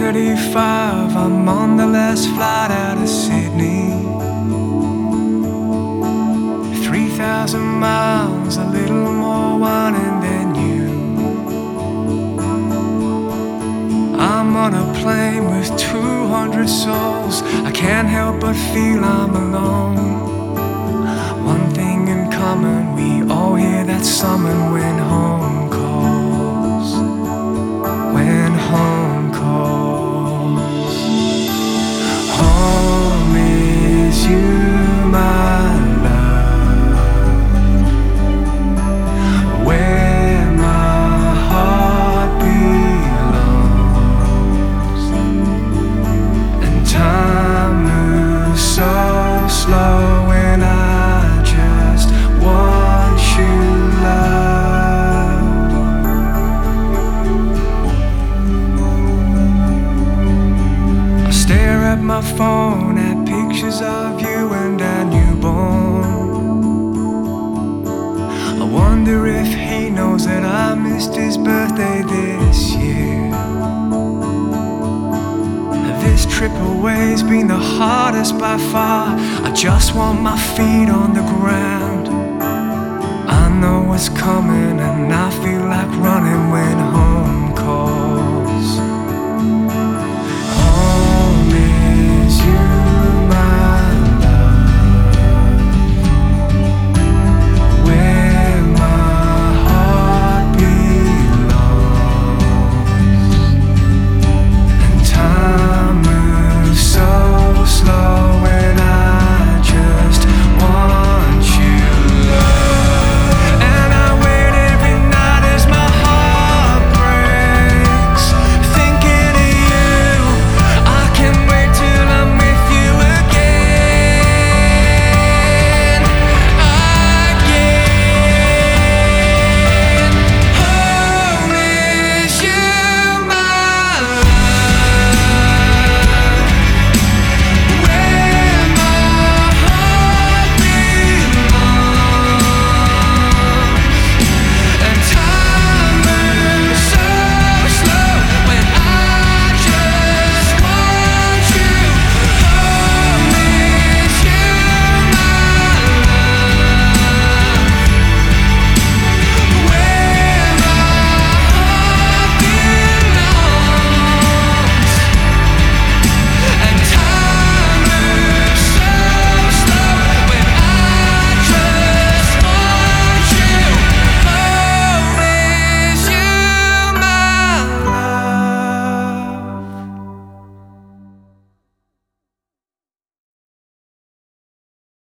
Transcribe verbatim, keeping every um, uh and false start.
thirty-five, I'm on the last flight out of Sydney. Three thousand miles, a little more whining than you. I'm on a plane with two hundred souls. I can't help but feel I'm alone. One thing in common, we all hear that summon when home calls. When home calls. Home is you, my love. Where my heart belongs. And time moves so slow when I just want you loved. I stare at my phone at pictures of you and our newborn. I wonder if he knows that I missed his birthday this year. This trip away's been the hardest by far. I just want my feet on the ground.